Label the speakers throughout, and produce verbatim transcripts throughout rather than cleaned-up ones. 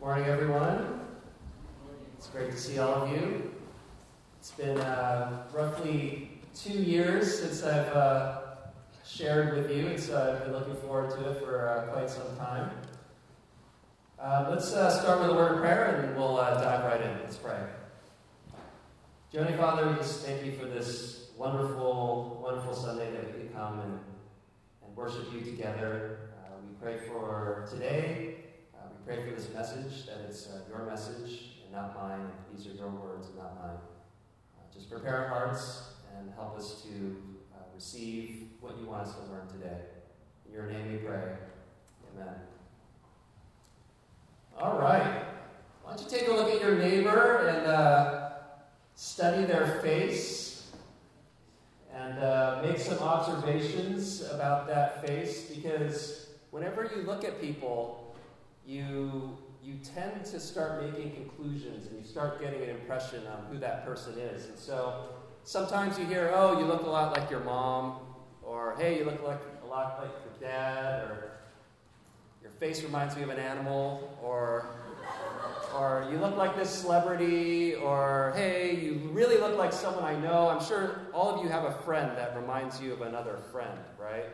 Speaker 1: Morning, everyone. It's great to see all of you. It's been uh, roughly two years since I've uh, shared with you, and so I've been looking forward to it for uh, quite some time. Uh, let's uh, start with a word of prayer, and then we'll uh, dive right in. Let's pray. Dear Heavenly Father, we just thank you for this wonderful, wonderful Sunday that we can come and, and worship you together. Uh, we pray for today. Uh, we pray for this message, that it's uh, your message and not mine. These are your words and not mine. Uh, just prepare our hearts and help us to uh, receive what you want us to learn today. In your name we pray. Amen. All right. Why don't you take a look at your neighbor and uh, study their face and uh, make some observations about that face, because whenever you look at people, you you tend to start making conclusions and you start getting an impression on who that person is. And so sometimes you hear, oh, you look a lot like your mom, or hey, you look like a lot like your dad, or your face reminds me of an animal, or or you look like this celebrity, or hey, you really look like someone I know. I'm sure all of you have a friend that reminds you of another friend, right?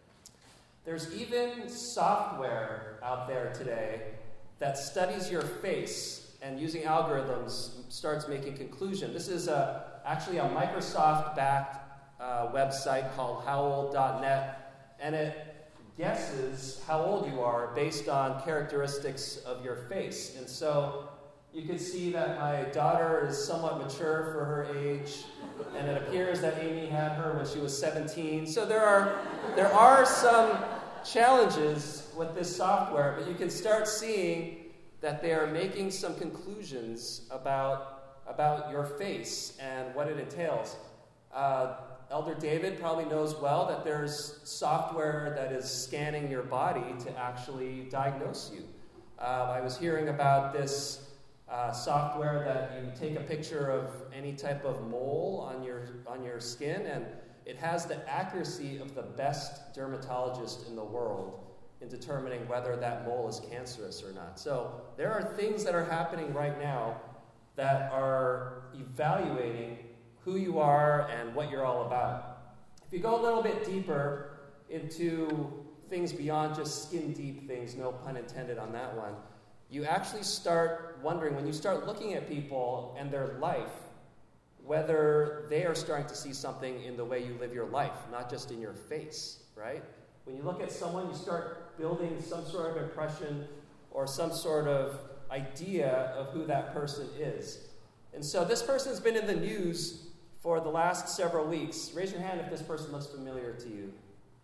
Speaker 1: There's even software out there today that studies your face and using algorithms starts making conclusions. This is a, actually a Microsoft-backed uh, website called how old dot net, and it guesses how old you are based on characteristics of your face. And so you can see that my daughter is somewhat mature for her age, and it appears that Amy had her when she was seventeen. So there are there are some challenges with this software, but you can start seeing that they are making some conclusions about about your face and what it entails. Uh, Elder David probably knows well that there's software that is scanning your body to actually diagnose you. Uh, I was hearing about this uh, software that you take a picture of any type of mole on your on your skin, and it has the accuracy of the best dermatologist in the world in determining whether that mole is cancerous or not. So there are things that are happening right now that are evaluating who you are and what you're all about. If you go a little bit deeper into things beyond just skin deep things, no pun intended on that one, you actually start wondering, when you start looking at people and their life, whether they are starting to see something in the way you live your life, not just in your face, right? When you look at someone, you start building some sort of impression or some sort of idea of who that person is. And so this person's been in the news for the last several weeks. Raise your hand if this person looks familiar to you.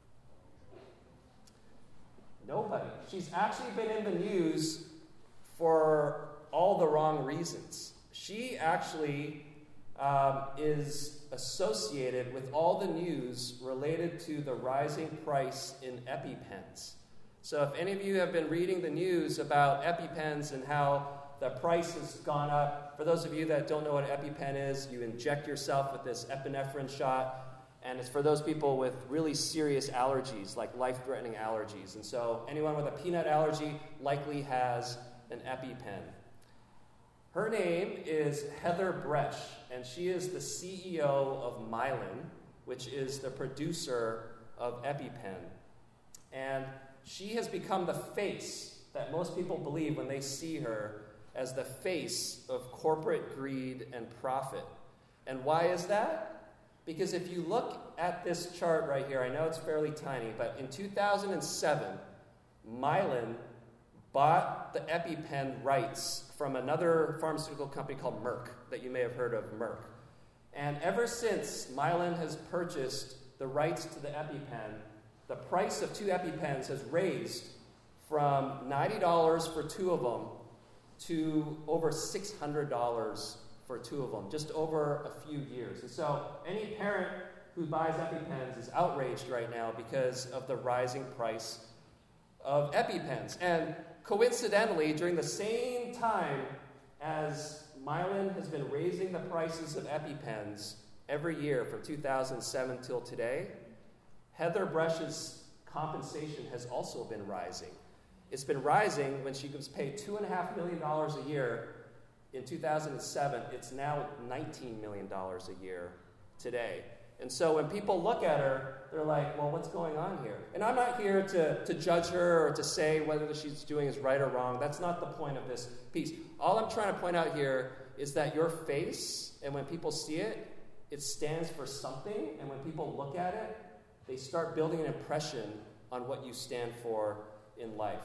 Speaker 1: Nobody. She's actually been in the news for all the wrong reasons. She actually um, is associated with all the news related to the rising price in EpiPens. So if any of you have been reading the news about EpiPens and how the price has gone up, for those of you that don't know what an EpiPen is, you inject yourself with this epinephrine shot, and it's for those people with really serious allergies, like life-threatening allergies. And so anyone with a peanut allergy likely has an EpiPen. Her name is Heather Bresch, and she is the C E O of Mylan, which is the producer of EpiPen. And she has become the face that most people believe when they see her as the face of corporate greed and profit. And why is that? Because if you look at this chart right here, I know it's fairly tiny, but in two thousand seven, Mylan bought the EpiPen rights from another pharmaceutical company called Merck, that you may have heard of, Merck. And ever since Mylan has purchased the rights to the EpiPen, the price of two EpiPens has raised from ninety dollars for two of them to over six hundred dollars for two of them, just over a few years. And so any parent who buys EpiPens is outraged right now because of the rising price of EpiPens. And coincidentally, during the same time as Mylan has been raising the prices of EpiPens every year from two thousand seven till today, Heather Bresch's compensation has also been rising. It's been rising. When she was paid two point five million dollars a year in two thousand seven, it's now nineteen million dollars a year today. And so when people look at her, they're like, well, what's going on here? And I'm not here to, to judge her or to say whether she's doing is right or wrong. That's not the point of this piece. All I'm trying to point out here is that your face, and when people see it, it stands for something. And when people look at it, they start building an impression on what you stand for in life.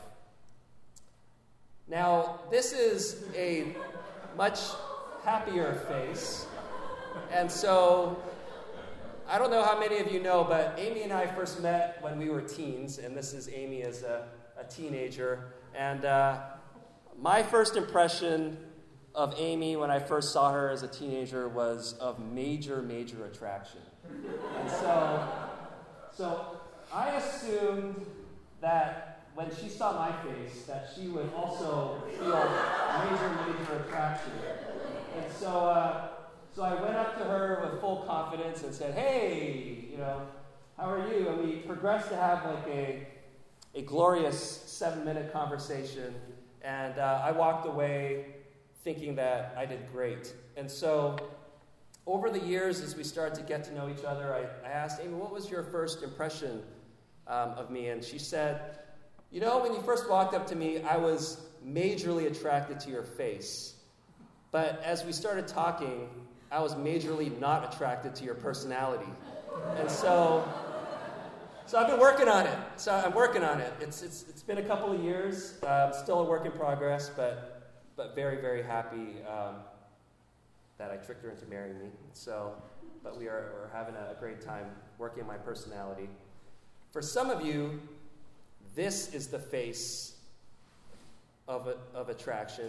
Speaker 1: Now, this is a much happier face. And so I don't know how many of you know, but Amy and I first met when we were teens, and this is Amy as a, a teenager. And uh, my first impression of Amy when I first saw her as a teenager was of major, major attraction. And so, so I assumed that when she saw my face, that she would also feel major, major attraction. And so, uh, So I went up to her with full confidence and said, hey, you know, how are you? And we progressed to have like a, a glorious seven-minute conversation. And uh, I walked away thinking that I did great. And so over the years, as we started to get to know each other, I, I asked Amy, what was your first impression um, of me? And she said, you know, when you first walked up to me, I was majorly attracted to your face. But as we started talking, I was majorly not attracted to your personality. And so, so I've been working on it. So I'm working on it. It's it's it's been a couple of years. Uh, still a work in progress, but but very, very happy um, that I tricked her into marrying me. So, but we are we're having a, a great time working on my personality. For some of you, this is the face of a, of attraction.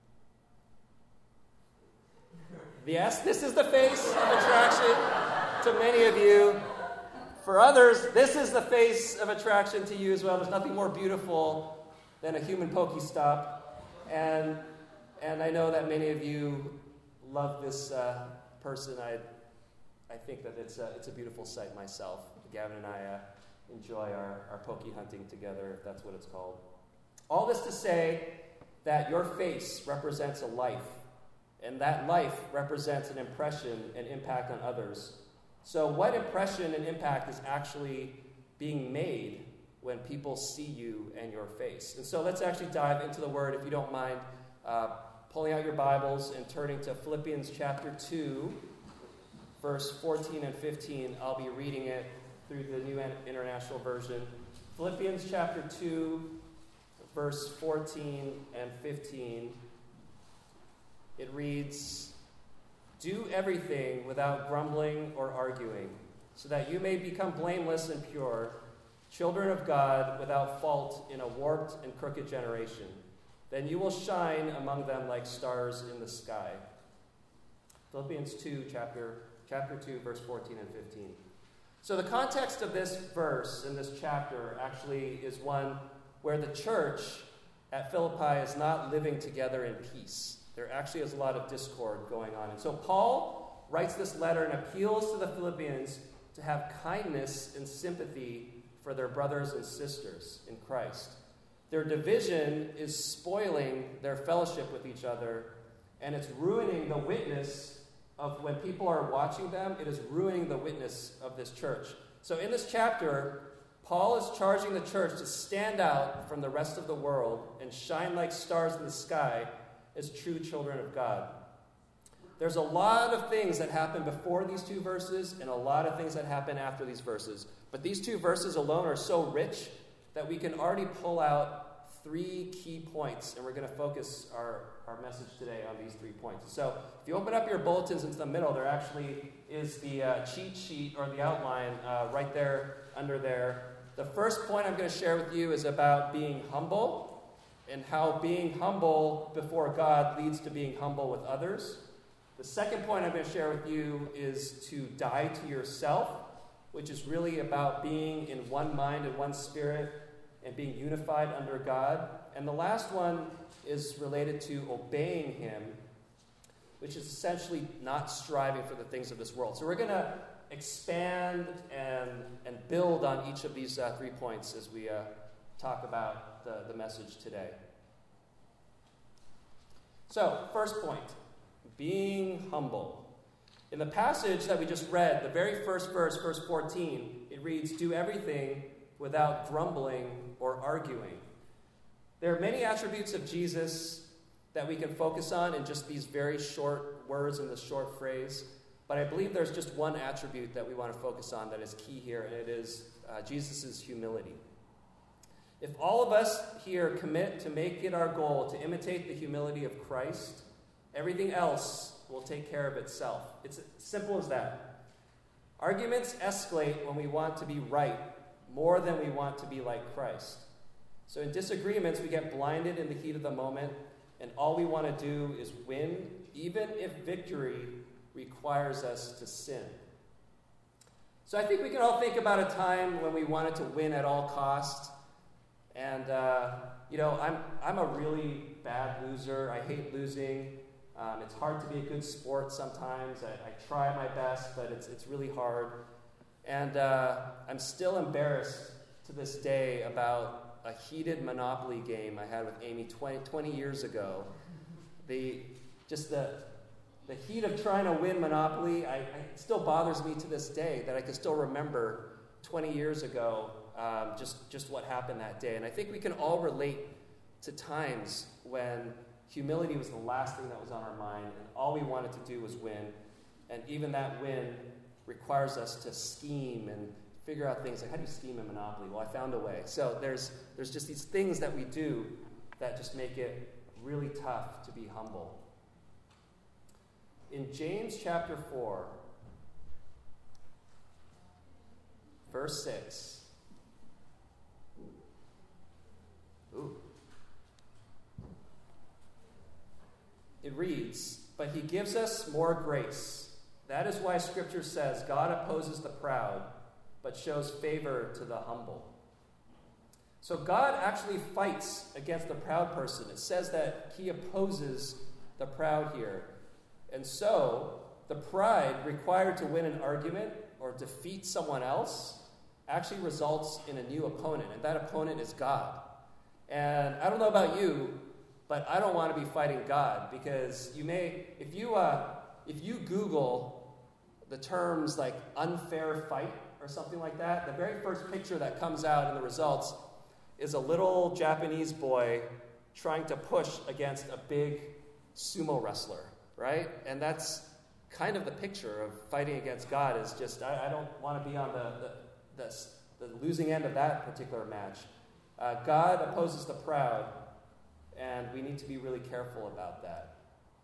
Speaker 1: Yes, this is the face of attraction to many of you. For others, this is the face of attraction to you as well. There's nothing more beautiful than a human Pokestop. And and I know that many of you love this uh, person. I I think that it's a, it's a beautiful sight myself. Gavin and I uh, enjoy our, our Poke hunting together, if that's what it's called. All this to say that your face represents a life. And that life represents an impression and impact on others. So what impression and impact is actually being made when people see you and your face? And so let's actually dive into the Word, if you don't mind, uh, pulling out your Bibles and turning to Philippians chapter two, verse fourteen and fifteen. I'll be reading it through the New International Version. Philippians chapter two, verse fourteen and fifteen. It reads, do everything without grumbling or arguing, so that you may become blameless and pure, children of God without fault in a warped and crooked generation. Then you will shine among them like stars in the sky. Philippians two, chapter, chapter two, verse fourteen and fifteen. So the context of this verse in this chapter actually is one where the church at Philippi is not living together in peace. There actually is a lot of discord going on. And so Paul writes this letter and appeals to the Philippians to have kindness and sympathy for their brothers and sisters in Christ. Their division is spoiling their fellowship with each other, and it's ruining the witness of when people are watching them. It is ruining the witness of this church. So in this chapter, Paul is charging the church to stand out from the rest of the world and shine like stars in the sky as true children of God. There's a lot of things that happen before these two verses and a lot of things that happen after these verses. But these two verses alone are so rich that we can already pull out three key points, and we're going to focus our, our message today on these three points. So if you open up your bulletins into the middle, there actually is the uh, cheat sheet or the outline uh, right there under there. The first point I'm going to share with you is about being humble, and how being humble before God leads to being humble with others. The second point I'm going to share with you is to die to yourself, which is really about being in one mind and one spirit and being unified under God. And the last one is related to obeying Him, which is essentially not striving for the things of this world. So we're going to expand and, and build on each of these uh, three points as we uh, talk about the, the message today. So, first point, being humble. In the passage that we just read, the very first verse, verse fourteen, it reads, "Do everything without grumbling or arguing." There are many attributes of Jesus that we can focus on in just these very short words in this short phrase, but I believe there's just one attribute that we want to focus on that is key here, and it is uh, Jesus' humility. If all of us here commit to make it our goal to imitate the humility of Christ, everything else will take care of itself. It's as simple as that. Arguments escalate when we want to be right more than we want to be like Christ. So in disagreements, we get blinded in the heat of the moment, and all we want to do is win, even if victory requires us to sin. So I think we can all think about a time when we wanted to win at all costs. And, uh, you know, I'm I'm a really bad loser. I hate losing. Um, it's hard to be a good sport sometimes. I, I try my best, but it's it's really hard. And uh, I'm still embarrassed to this day about a heated Monopoly game I had with Amy twenty, twenty years ago. The just the the heat of trying to win Monopoly, I, I, it still bothers me to this day that I can still remember twenty years ago um, just, just what happened that day. And I think we can all relate to times when humility was the last thing that was on our mind, and all we wanted to do was win. And even that win requires us to scheme and figure out things like, how do you scheme in Monopoly? Well, I found a way. So there's there's just these things that we do that just make it really tough to be humble. In James chapter four, verse six. Ooh. It reads, "But he gives us more grace. That is why Scripture says, God opposes the proud, but shows favor to the humble." So God actually fights against the proud person. It says that he opposes the proud here. And so, the pride required to win an argument or defeat someone else actually results in a new opponent, and that opponent is God. And I don't know about you, but I don't want to be fighting God, because you may, if you uh, if you Google the terms like unfair fight or something like that, the very first picture that comes out in the results is a little Japanese boy trying to push against a big sumo wrestler, right? And that's kind of the picture of fighting against God, is just, I, I don't want to be on the, the, the, the losing end of that particular match. Uh, God opposes the proud, and we need to be really careful about that.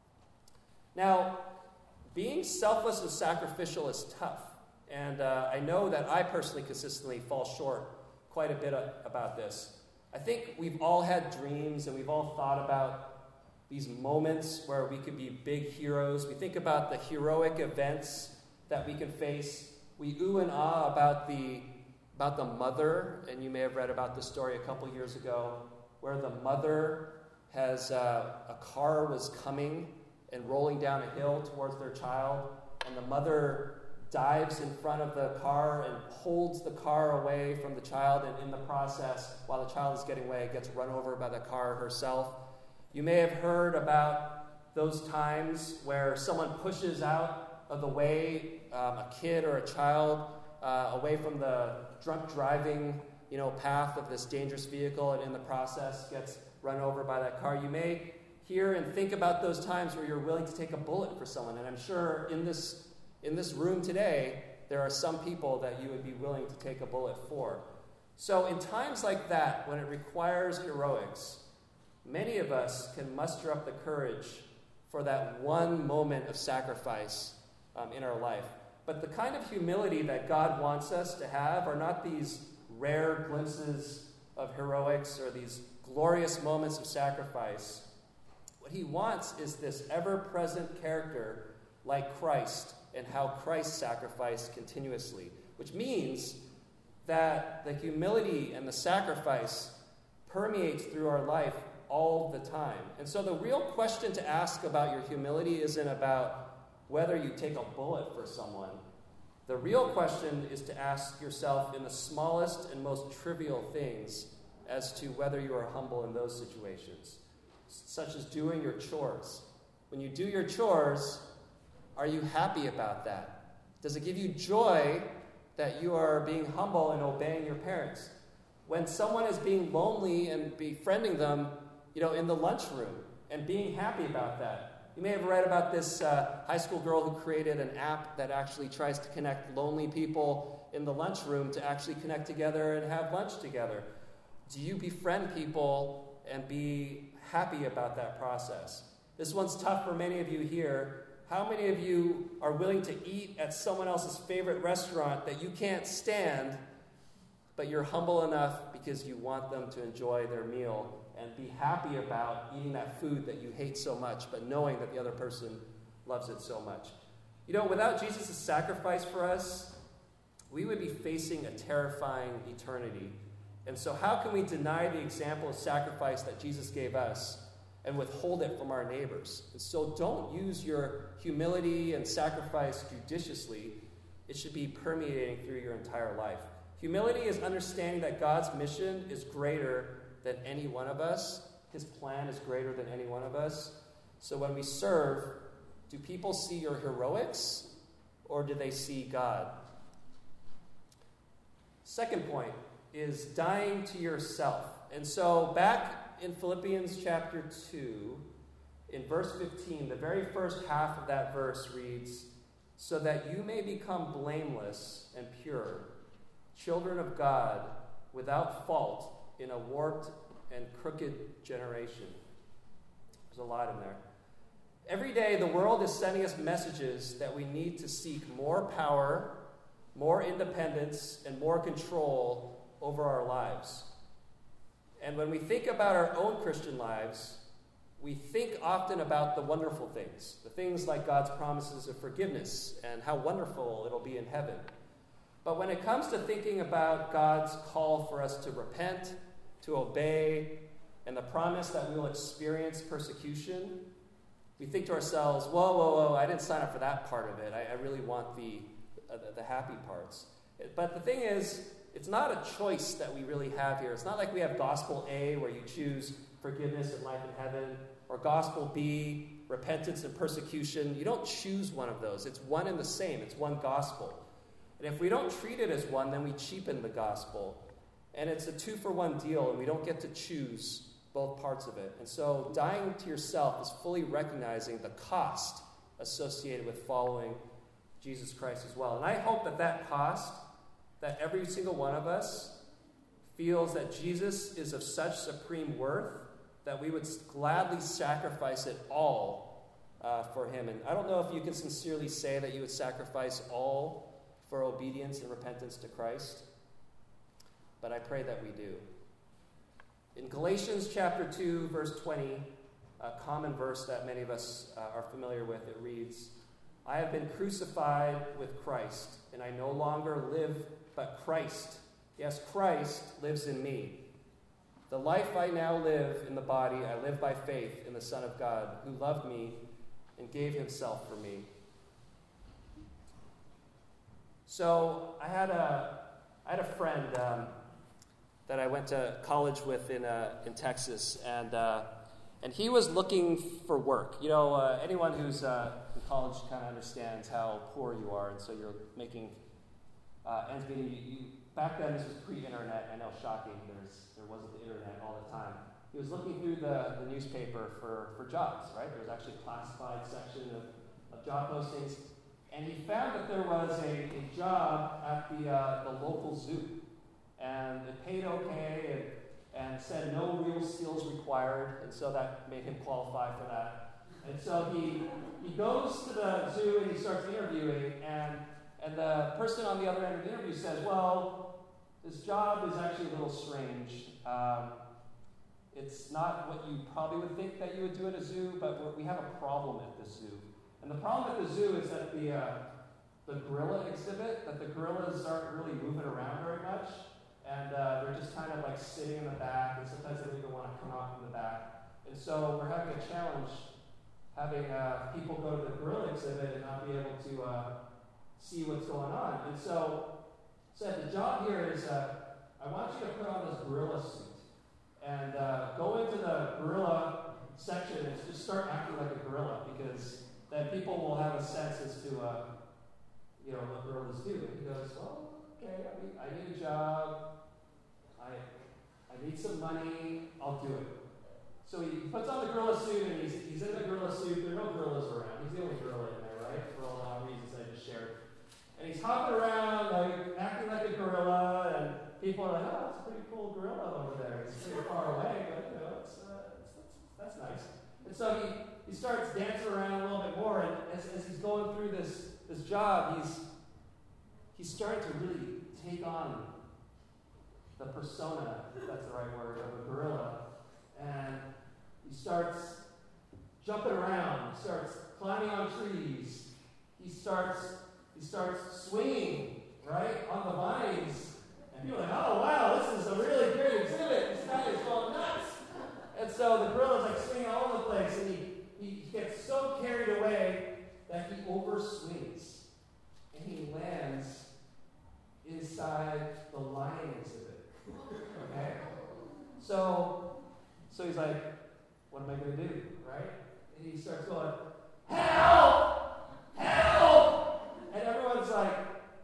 Speaker 1: Now, being selfless and sacrificial is tough. And uh, I know that I personally consistently fall short quite a bit of, about this. I think we've all had dreams, and we've all thought about these moments where we could be big heroes. We think about the heroic events that we can face. We ooh and ah about the, about the mother, and you may have read about this story a couple years ago, where the mother has, uh, a car was coming and rolling down a hill towards their child, and the mother dives in front of the car and holds the car away from the child, and in the process, while the child is getting away, gets run over by the car herself. You may have heard about those times where someone pushes out of the way um, a kid or a child uh, away from the drunk driving, you know, path of this dangerous vehicle, and in the process gets run over by that car. You may hear and think about those times where you're willing to take a bullet for someone, and I'm sure in this In this room today, there are some people that you would be willing to take a bullet for. So in times like that, when it requires heroics, many of us can muster up the courage for that one moment of sacrifice um, in our life. But the kind of humility that God wants us to have are not these rare glimpses of heroics or these glorious moments of sacrifice. What he wants is this ever-present character like Christ, and how Christ sacrificed continuously, which means that the humility and the sacrifice permeates through our life all the time. And so the real question to ask about your humility isn't about whether you take a bullet for someone. The real question is to ask yourself in the smallest and most trivial things, as to whether you are humble in those situations, such as doing your chores. When you do your chores, are you happy about that? Does it give you joy that you are being humble and obeying your parents? When someone is being lonely and befriending them, you know, in the lunchroom and being happy about that. You may have read about this uh, high school girl who created an app that actually tries to connect lonely people in the lunchroom to actually connect together and have lunch together. Do you befriend people and be happy about that process? This one's tough for many of you here. How many of you are willing to eat at someone else's favorite restaurant that you can't stand, but you're humble enough because you want them to enjoy their meal and be happy about eating that food that you hate so much, but knowing that the other person loves it so much? You know, without Jesus' sacrifice for us, we would be facing a terrifying eternity. And so how can we deny the example of sacrifice that Jesus gave us and withhold it from our neighbors? And so don't use your humility and sacrifice judiciously. It should be permeating through your entire life. Humility is understanding that God's mission is greater than any one of us. His plan is greater than any one of us. So when we serve, do people see your heroics or do they see God? Second point is dying to yourself. And so back in Philippians chapter two, in verse fifteen, the very first half of that verse reads, "So that you may become blameless and pure, children of God, without fault in a warped and crooked generation." There's a lot in there. Every day, the world is sending us messages that we need to seek more power, more independence, and more control over our lives. And when we think about our own Christian lives, we think often about the wonderful things, the things like God's promises of forgiveness and how wonderful it'll be in heaven. But when it comes to thinking about God's call for us to repent, to obey, and the promise that we will experience persecution, we think to ourselves, whoa, whoa, whoa, I didn't sign up for that part of it. I, I really want the, uh, the, the happy parts. But the thing is, it's not a choice that we really have here. It's not like we have gospel A, where you choose forgiveness and life in heaven, or gospel B, repentance and persecution. You don't choose one of those. It's one and the same. It's one gospel. And if we don't treat it as one, then we cheapen the gospel. And it's a two-for-one deal, and we don't get to choose both parts of it. And so dying to yourself is fully recognizing the cost associated with following Jesus Christ as well. And I hope that that cost, that every single one of us feels that Jesus is of such supreme worth that we would gladly sacrifice it all uh, for him. And I don't know if you can sincerely say that you would sacrifice all for obedience and repentance to Christ, but I pray that we do. In Galatians chapter two, verse twenty, a common verse that many of us uh, are familiar with, it reads, "I have been crucified with Christ, and I no longer live, but Christ, yes, Christ lives in me. The life I now live in the body, I live by faith in the Son of God, who loved me and gave himself for me." So I had a, I had a friend um, that I went to college with in uh, in Texas, and uh, and he was looking for work. You know, uh, anyone who's uh, in college kind of understands how poor you are, and so you're making uh, ends meeting. You, you, back then, this was pre-internet. I know, shocking. There's there wasn't the internet all the time. He was looking through the, the newspaper for, for jobs. Right, there was actually a classified section of, of job postings, and he found that there was a, a job at the uh, the local zoo. And it paid okay, and, and said no real skills required, and so that made him qualify for that. And so he he goes to the zoo and he starts interviewing, and and the person on the other end of the interview says, "Well, this job is actually a little strange. Um, it's not what you probably would think that you would do at a zoo, but we have a problem at the zoo. And the problem at the zoo is that the uh, the gorilla exhibit, that the gorillas aren't really moving around very much. And uh, they're just kind of like sitting in the back, and sometimes they don't even want to come out from the back. And so we're having a challenge, having uh, people go to the gorilla exhibit and not be able to uh, see what's going on." And so said, "The job here is, uh, I want you to put on this gorilla suit. and uh, go into the gorilla section and just start acting like a gorilla, because then people will have a sense as to, uh, you know, what gorillas do. And he goes, well, okay, I need, I need a job. I, I need some money. I'll do it. So he puts on the gorilla suit, and he's, he's in the gorilla suit. There are no gorillas around. He's the only gorilla in there, right? For all the reasons I just shared. And he's hopping around, like, acting like a gorilla, and people are like, oh, that's a pretty cool gorilla over there. He's pretty far away, but, you know, it's, uh, it's, that's, that's nice. And so he, he starts dancing around a little bit more, and as, as he's going through this, this job, he's, he's starting to really take on the persona, if that's the right word, of a gorilla. And he starts jumping around, he starts climbing on trees, he starts he starts swinging, right, on the vines. And people are like, oh wow, this is a really great exhibit. This guy is going nuts. And so the gorilla's like swinging all over the place, and he, he gets so carried away that he overswings. And he lands inside the lion exhibit. Okay? So So he's like, what am I going to do, right? And he starts going, help! Help! And everyone's like,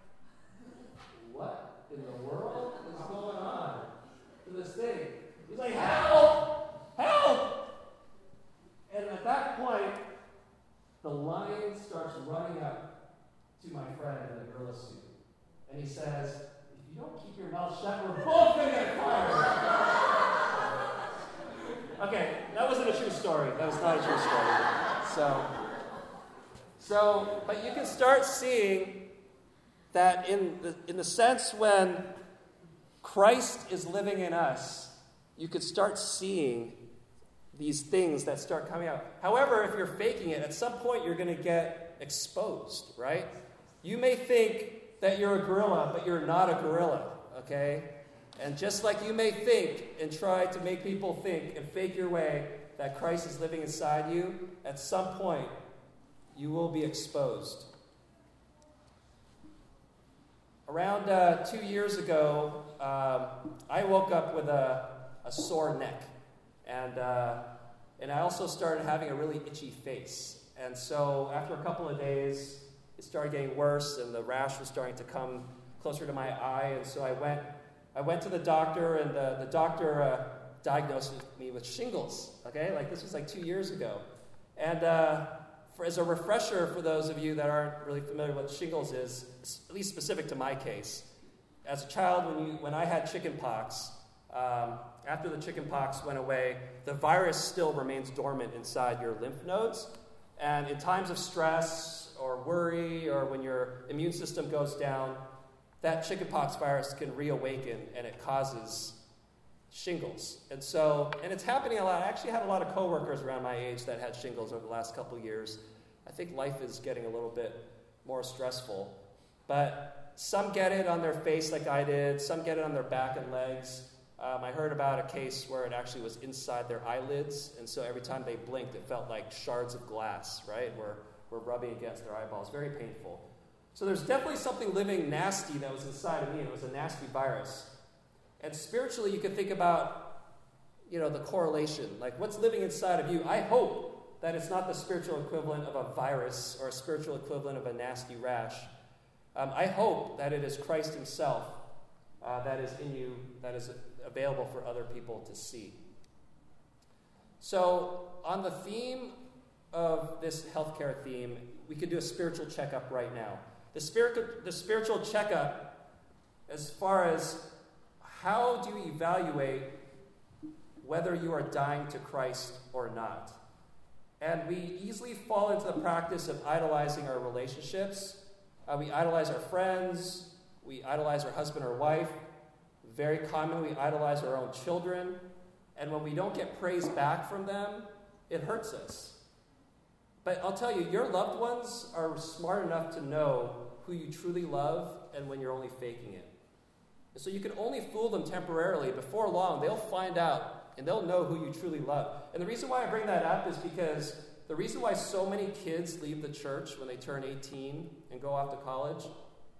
Speaker 1: what in the world is going on to this thing? He's like, help! Help! And at that point, the lion starts running up to my friend in the gorilla suit. And he says, if you don't keep your mouth shut, we're both going to get fired. Okay, that wasn't a true story. That was not a true story. So, so, but you can start seeing that in the, in the sense when Christ is living in us, you could start seeing these things that start coming out. However, if you're faking it, at some point you're going to get exposed, right? You may think that you're a gorilla, but you're not a gorilla, okay? And just like you may think and try to make people think and fake your way that Christ is living inside you, at some point you will be exposed. Around uh, two years ago, um, I woke up with a, a sore neck. And, uh, and I also started having a really itchy face. And so after a couple of days, it started getting worse, and the rash was starting to come closer to my eye. And so I went I went to the doctor, and the, the doctor uh, diagnosed me with shingles, okay? Like, this was like two years ago. And uh, for, as a refresher for those of you that aren't really familiar with what shingles is, at least specific to my case, as a child, when, you, when I had chicken pox, um, after the chicken pox went away, the virus still remains dormant inside your lymph nodes. And in times of stress or worry, or when your immune system goes down, that chickenpox virus can reawaken, and it causes shingles. And so, and it's happening a lot. I actually had a lot of coworkers around my age that had shingles over the last couple of years. I think life is getting a little bit more stressful. But some get it on their face like I did. Some get it on their back and legs. Um, I heard about a case where it actually was inside their eyelids, and so every time they blinked, it felt like shards of glass, right, were, were rubbing against their eyeballs. Very painful. So there's definitely something living nasty that was inside of me, and it was a nasty virus. And spiritually, you can think about, you know, the correlation. Like, what's living inside of you? I hope that it's not the spiritual equivalent of a virus or a spiritual equivalent of a nasty rash. Um, I hope that it is Christ himself uh, that is in you, that is available for other people to see. So on the theme of this healthcare theme, we could do a spiritual checkup right now. The spiritual, the spiritual checkup, as far as how do you evaluate whether you are dying to Christ or not. And we easily fall into the practice of idolizing our relationships. Uh, we idolize our friends. We idolize our husband or wife. Very commonly, we idolize our own children. And when we don't get praise back from them, it hurts us. But I'll tell you, your loved ones are smart enough to know who you truly love and when you're only faking it. And so you can only fool them temporarily. Before long, they'll find out, and they'll know who you truly love. And the reason why I bring that up is because the reason why so many kids leave the church when they turn eighteen and go off to college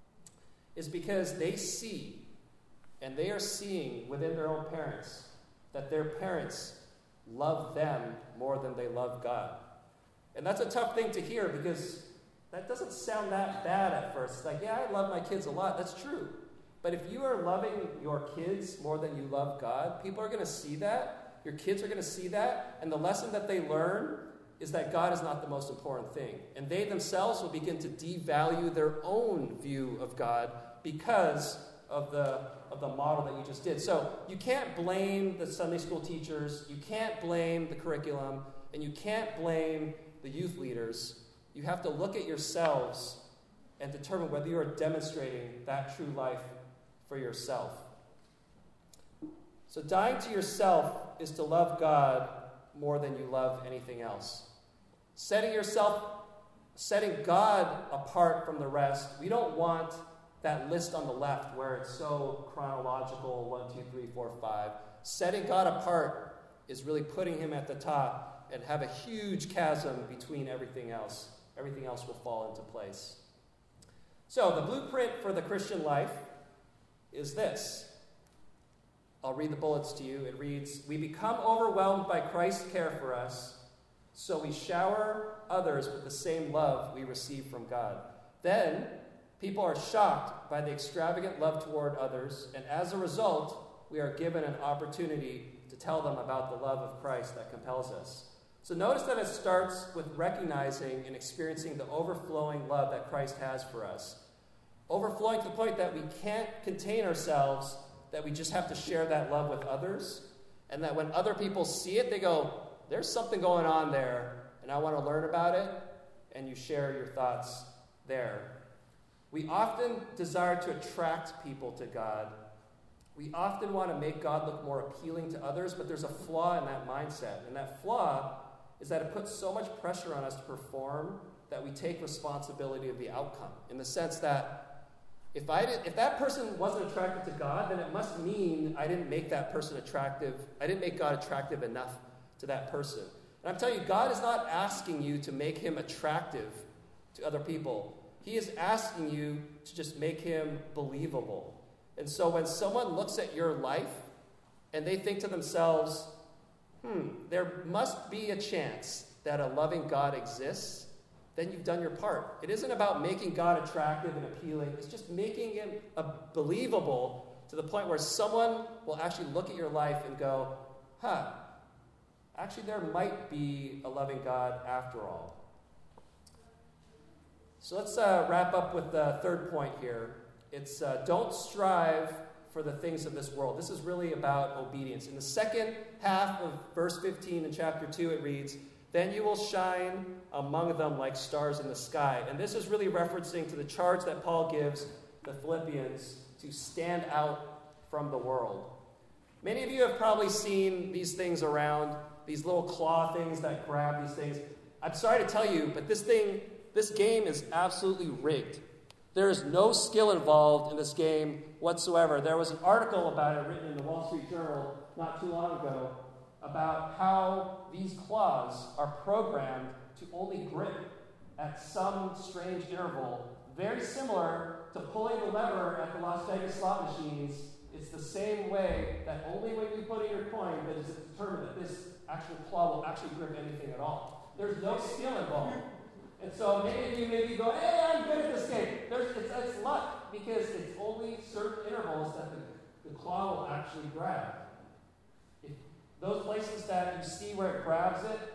Speaker 1: is because they see, and they are seeing within their own parents, that their parents love them more than they love God. And that's a tough thing to hear because that doesn't sound that bad at first. It's like, yeah, I love my kids a lot. That's true. But if you are loving your kids more than you love God, people are going to see that. Your kids are going to see that. And the lesson that they learn is that God is not the most important thing. And they themselves will begin to devalue their own view of God because of the, of the model that you just did. So you can't blame the Sunday school teachers. You can't blame the curriculum. And you can't blame the youth leaders. You have to look at yourselves and determine whether you are demonstrating that true life for yourself. So dying to yourself is to love God more than you love anything else. Setting yourself, setting God apart from the rest. We don't want that list on the left where it's so chronological, one, two, three, four, five. Setting God apart is really putting him at the top and have a huge chasm between everything else. Everything else will fall into place. So the blueprint for the Christian life is this. I'll read the bullets to you. It reads, we become overwhelmed by Christ's care for us, so we shower others with the same love we receive from God. Then people are shocked by the extravagant love toward others, and as a result, we are given an opportunity to tell them about the love of Christ that compels us. So notice that it starts with recognizing and experiencing the overflowing love that Christ has for us. Overflowing to the point that we can't contain ourselves, that we just have to share that love with others, and that when other people see it, they go, there's something going on there, and I want to learn about it, and you share your thoughts there. We often desire to attract people to God. We often want to make God look more appealing to others, but there's a flaw in that mindset, and that flaw is that it puts so much pressure on us to perform that we take responsibility of the outcome, in the sense that if I did, if that person wasn't attracted to God, then it must mean I didn't make that person attractive. I didn't make God attractive enough to that person. And I'm telling you, God is not asking you to make him attractive to other people. He is asking you to just make him believable. And so when someone looks at your life and they think to themselves, hmm, there must be a chance that a loving God exists, then you've done your part. It isn't about making God attractive and appealing. It's just making him uh, believable to the point where someone will actually look at your life and go, huh, actually there might be a loving God after all. So let's uh, wrap up with the third point here. It's uh, don't strive for the things of this world. This is really about obedience. In the second half of verse fifteen in chapter two, it reads, then you will shine among them like stars in the sky. And this is really referencing to the charge that Paul gives the Philippians to stand out from the world. Many of you have probably seen these things around, these little claw things that grab these things. I'm sorry to tell you, but this thing, this game is absolutely rigged. There is no skill involved in this game whatsoever. There was an article about it written in the Wall Street Journal not too long ago about how these claws are programmed to only grip at some strange interval, very similar to pulling the lever at the Las Vegas slot machines. It's the same way that only when you put in your coin that is it determined that this actual claw will actually grip anything at all. There's no skill involved. And so many of you maybe go, hey, I'm good at this game. There's, it's, it's luck, because it's only certain intervals that the, the claw will actually grab. If those places that you see where it grabs it,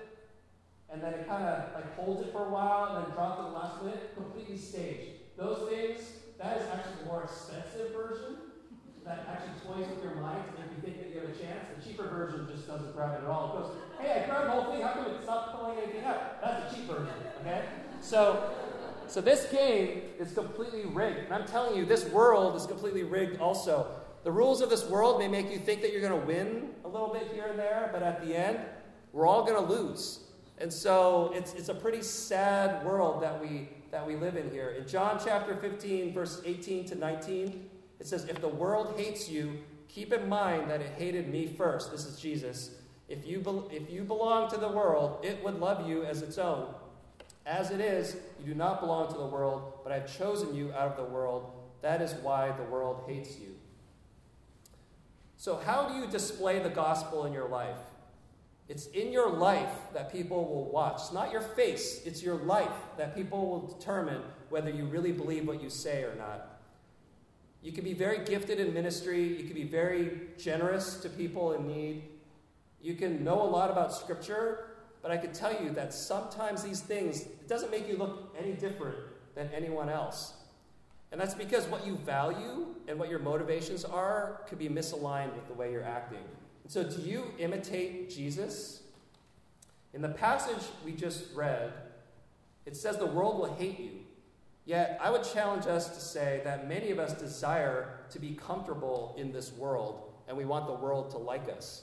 Speaker 1: and then it kind of like holds it for a while, and then drops it at the last minute, completely staged. Those things, that is actually the more expensive version that actually toys with your mind to make you think that you have a chance. The cheaper version just doesn't grab it at all. It goes, hey, I grabbed the whole thing. How come it stopped pulling anything out? That's the cheap version, okay? So, so this game is completely rigged. And I'm telling you, this world is completely rigged also. The rules of this world may make you think that you're going to win a little bit here and there, but at the end, we're all going to lose. And so it's it's a pretty sad world that we that we live in here. In John chapter fifteen, verse eighteen to nineteen, it says, if the world hates you, keep in mind that it hated me first. This is Jesus. If you, be- if you belong to the world, it would love you as its own. As it is, you do not belong to the world, but I've chosen you out of the world. That is why the world hates you. So how do you display the gospel in your life? It's in your life that people will watch. It's not your face. It's your life that people will determine whether you really believe what you say or not. You can be very gifted in ministry. You can be very generous to people in need. You can know a lot about Scripture, but I can tell you that sometimes these things, it doesn't make you look any different than anyone else. And that's because what you value and what your motivations are could be misaligned with the way you're acting. And so do you imitate Jesus? In the passage we just read, it says the world will hate you. Yet I would challenge us to say that many of us desire to be comfortable in this world, and we want the world to like us.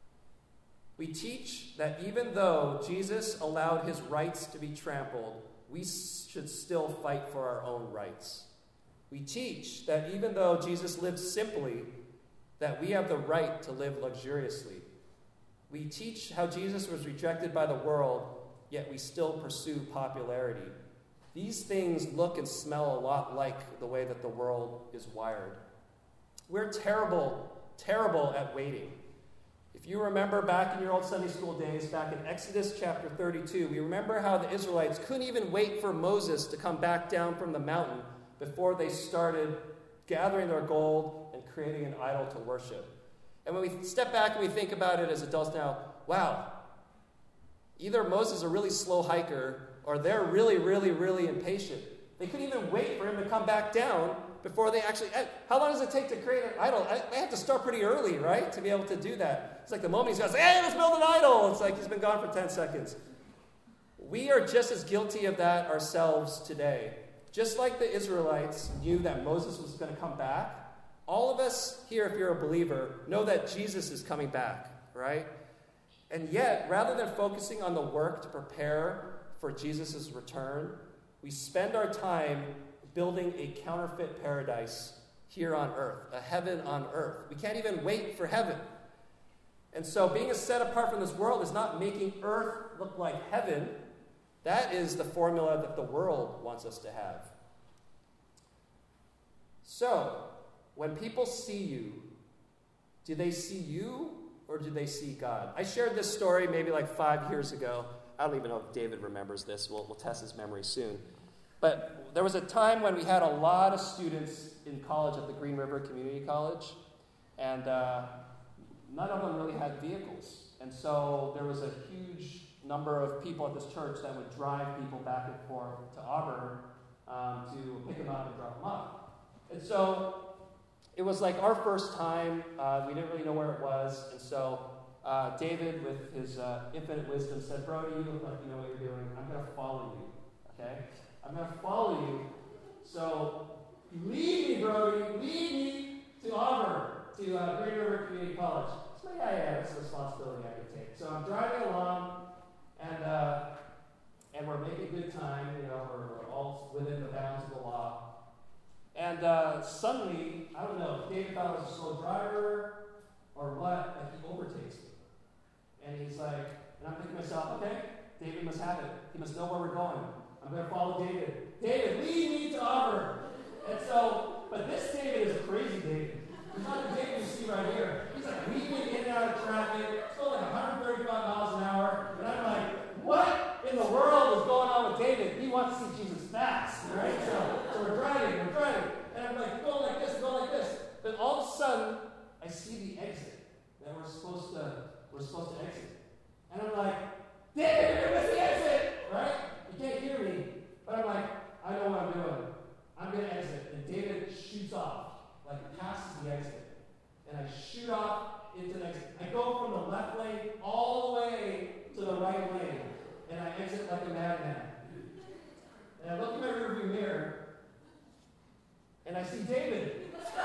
Speaker 1: We teach that even though Jesus allowed his rights to be trampled, we should still fight for our own rights. We teach that even though Jesus lived simply, that we have the right to live luxuriously. We teach how Jesus was rejected by the world, yet we still pursue popularity. These things look and smell a lot like the way that the world is wired. We're terrible, terrible at waiting. If you remember back in your old Sunday school days, back in Exodus chapter thirty-two, we remember how the Israelites couldn't even wait for Moses to come back down from the mountain before they started gathering their gold and creating an idol to worship. And when we step back and we think about it as adults now, wow, either Moses is a really slow hiker or they're really, really, really impatient. They couldn't even wait for him to come back down before they actually... How long does it take to create an idol? They have to start pretty early, right, to be able to do that. It's like the moment he's going to say, hey, let's build an idol. It's like he's been gone for ten seconds. We are just as guilty of that ourselves today. Just like the Israelites knew that Moses was going to come back, all of us here, if you're a believer, know that Jesus is coming back, right? And yet, rather than focusing on the work to prepare for Jesus' return, we spend our time building a counterfeit paradise here on earth, a heaven on earth. We can't even wait for heaven. And so being set apart from this world is not making earth look like heaven. That is the formula that the world wants us to have. So, when people see you, do they see you or do they see God? I shared this story maybe like five years ago. I don't even know if David remembers this. We'll, we'll test his memory soon. But there was a time when we had a lot of students in college at the Green River Community College, and uh, none of them really had vehicles. And so there was a huge number of people at this church that would drive people back and forth to Auburn um, to pick them up and drop them off. And so it was like our first time. Uh, we didn't really know where it was. And so uh, David, with his uh, infinite wisdom, said, Brody, you look like you know what you're doing. I'm going to follow you, okay? I'm going to follow you. So lead me, Brody. Lead me to Auburn, to uh, Green River Community College. So yeah, yeah, that's a responsibility I could take. So I'm driving along. And uh, and we're making good time, you know, we're, we're all within the bounds of the law. And uh, suddenly, I don't know, if David thought I was a slow driver or what, like he overtakes me. And he's like, and I'm thinking to myself, okay, David must have it. He must know where we're going. I'm going to follow David. David, lead me to Auburn. And so, but this David is a crazy David. He's not the David you see right here. He's like weaving in and out of traffic. It's going like one hundred thirty-five miles an hour. And I'm like, what in the world is going on with David? He wants to see Jesus fast, right? So, so we're driving, we're driving. And I'm like, going like this, going like this. Then all of a sudden, I see the exit that we're supposed to, we're supposed to exit. And I'm like, David, you're missing the exit, right? You can't hear me. But I'm like, I know what I'm doing. I'm going to exit. And David shoots off. Like passes the exit. And I shoot off into the exit. I go from the left lane all the way to the right lane. And I exit like a madman. And I look in my rearview mirror, and I see David.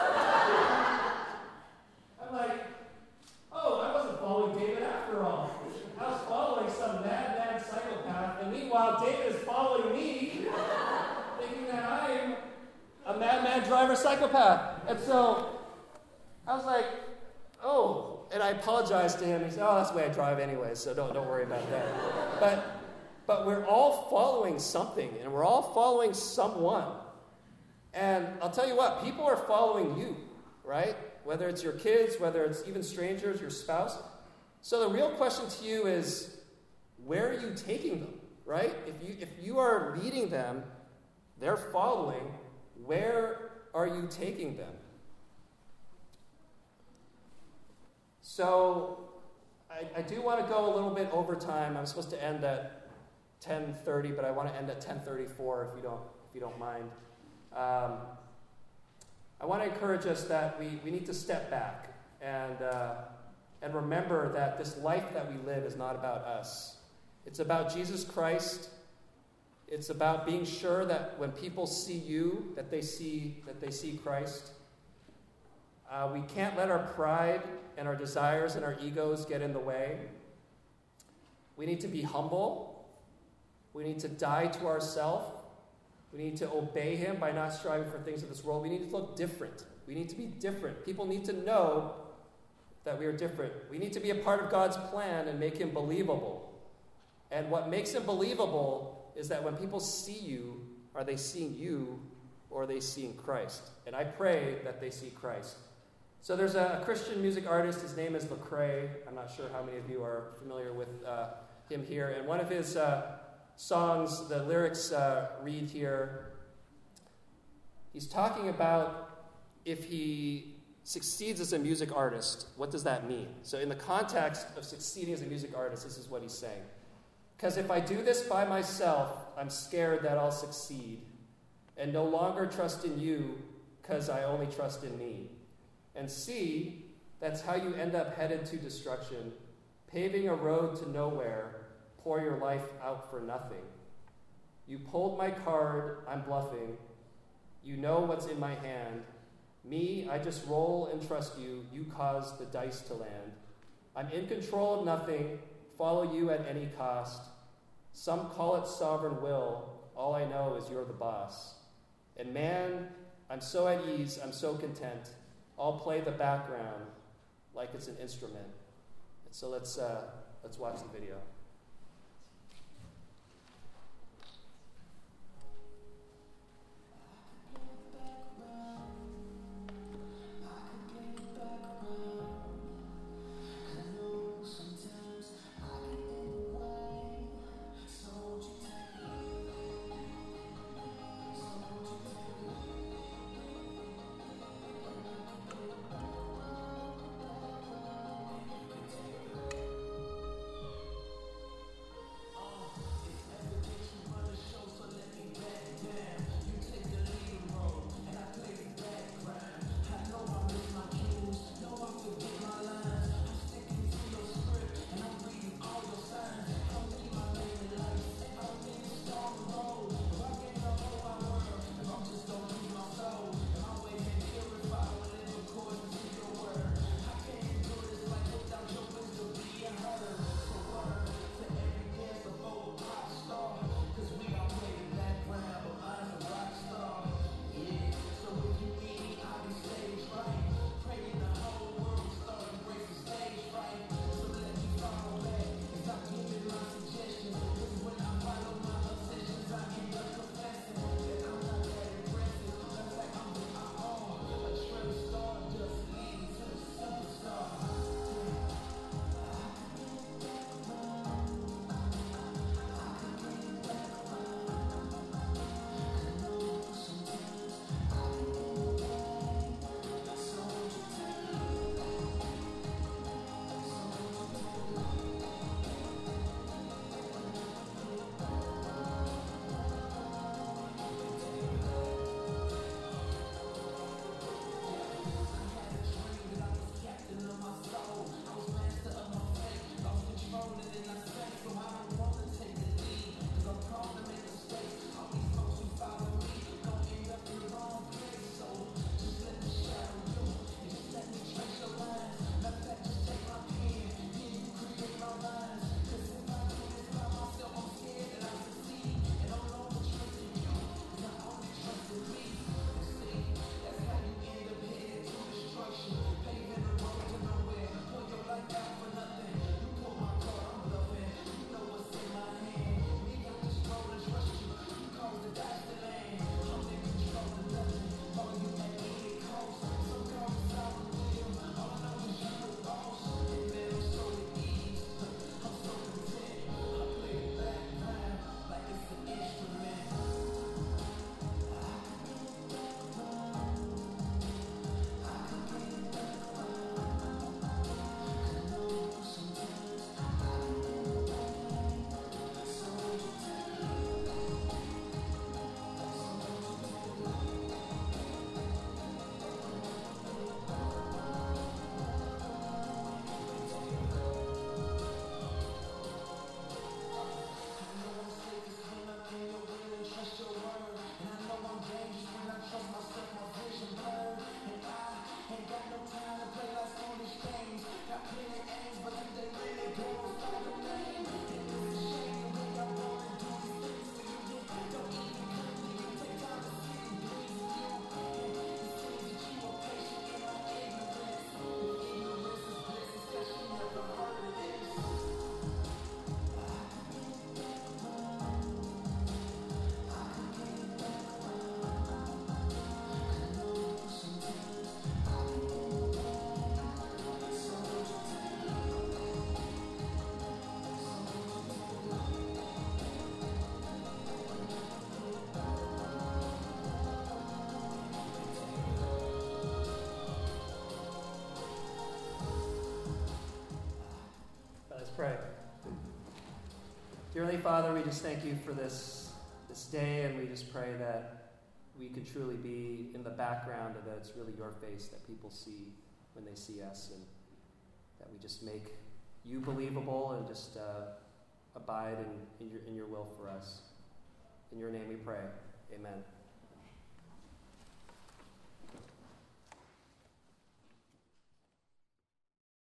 Speaker 1: I'm like, oh, I wasn't following David after all. I was following some madman psychopath, and meanwhile David is following me, thinking that I'm a madman driver psychopath. And so I was like, oh, and I apologized to him. He said, oh, that's the way I drive anyway, so don't, don't worry about that. But, but we're all following something, and we're all following someone. And I'll tell you what, people are following you, right? Whether it's your kids, whether it's even strangers, your spouse. So the real question to you is, where are you taking them, right? If you, if you are leading them, they're following, where are you taking them? So I, I do want to go a little bit over time. I'm supposed to end at ten thirty, but I want to end at ten thirty-four if you don't, if you don't mind. Um, I want to encourage us that we, we need to step back and, uh, and remember that this life that we live is not about us. It's about Jesus Christ. It's about being sure that when people see you, that they see, that they see Christ. Uh, we can't let our pride and our desires and our egos get in the way. We need to be humble. We need to die to ourselves. We need to obey him by not striving for things of this world. We need to look different. We need to be different. People need to know that we are different. We need to be a part of God's plan and make him believable. And what makes him believable is that when people see you, are they seeing you or are they seeing Christ? And I pray that they see Christ. So there's a Christian music artist. His name is Lecrae. I'm not sure how many of you are familiar with uh, him here. And one of his uh, songs, the lyrics uh, read here, he's talking about if he succeeds as a music artist, what does that mean? So in the context of succeeding as a music artist, this is what he's saying. Because if I do this by myself, I'm scared that I'll succeed and no longer trust in you because I only trust in me. And C, that's how you end up headed to destruction, paving a road to nowhere, pour your life out for nothing. You pulled my card, I'm bluffing. You know what's in my hand. Me, I just roll and trust you. You cause the dice to land. I'm in control of nothing, follow you at any cost. Some call it sovereign will. All I know is you're the boss. And man, I'm so at ease, I'm so content. I'll play the background like it's an instrument. And so let's uh, let's watch the video. pray. Dear Heavenly Father, we just thank you for this, this day, and we just pray that we could truly be in the background, and that it's really your face that people see when they see us, and that we just make you believable and just uh, abide in, in, your, in your will for us. In your name we pray. Amen.